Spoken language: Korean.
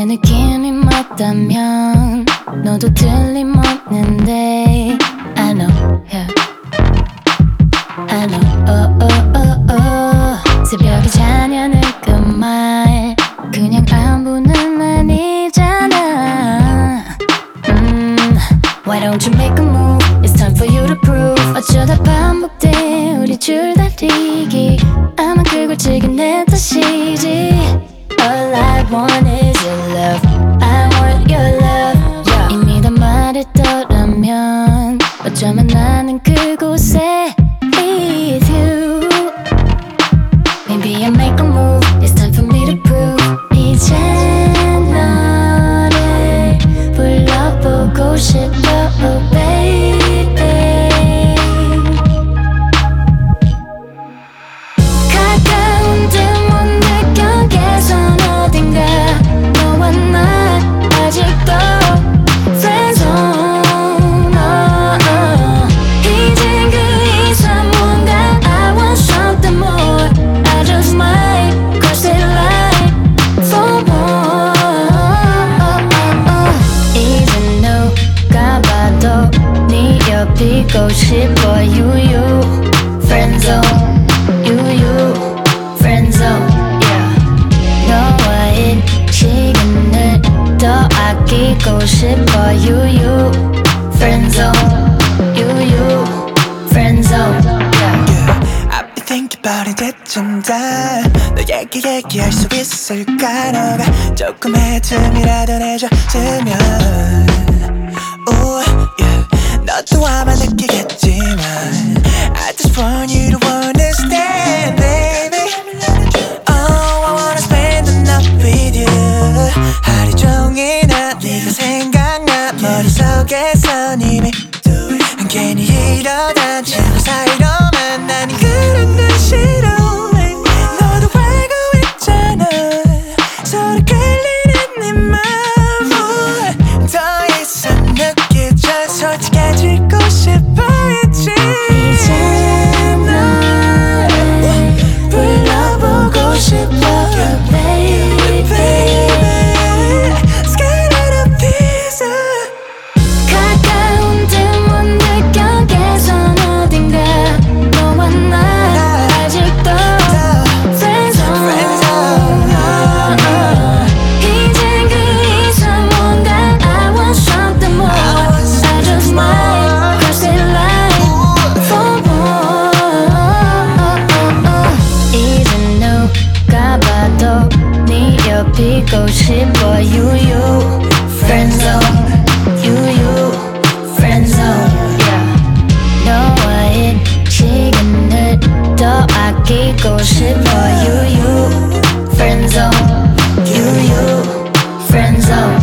내 느낌이 맞다면 너도 틀림없는데 I know, yeah. I know, oh, oh, oh, oh. 새벽에 자냐는 그 말 그냥 안부는 아니잖아. Why don't you make a move? It's time for you to prove. 어쩌다 반복돼 우리 줄다리기. 아마 그걸 즐긴 내 탓이지. All I want is your love. I want your love. Yeah. 이미 다 말했더라면 어쩌면 나는 그곳에 with you. Maybe I make a move. It's time for me to prove. 이제 너를 불러보고 싶어, oh baby. 가까운 듯 못 느껴 계속 어딘가 너와 난 아직도 friendzone. 이젠 그 이상 뭔가 I want something more. I just might cross that line for more. 이젠 누가 봐도 네 옆이고 싶어. You friendzone. You friendzone. Yeah. 너와의 시간을 더 아끼고 싶어. You friendzone. You friendzone. Yeah. I've been thinking about it 대충 다 너에게 얘기할 수 있을까. 너가 조금의 틈이라도 내줬으면 Ooh, yeah. 너도 아마 느끼겠지만 I just want you to understand, baby. Oh, I wanna spend the night with you. 하루 종일 난 네가 생각나. 머릿속에선 이미 괜히 이러다 친구 사이로만 나는 그런 건 싫어. 너도 알고 있잖아. 서로 끌리는 네 맘을 더 이상 느껴져 솔직해지고 싶어. 있지 이제 너를 불러보고 싶어, baby. Scared of the pizza. 가까운 듯 못 느껴 계속 어딘가 너와 난 아직도 friendzone. 이젠 그 이상 뭔가 I want something more. I just might cross that line for more. 이젠 누가 봐도 네 옆이고 싶어. You friendzone. You friendzone. Yeah. 너와의 시간을 더 아끼고 싶어. You friendzone. You friendzone.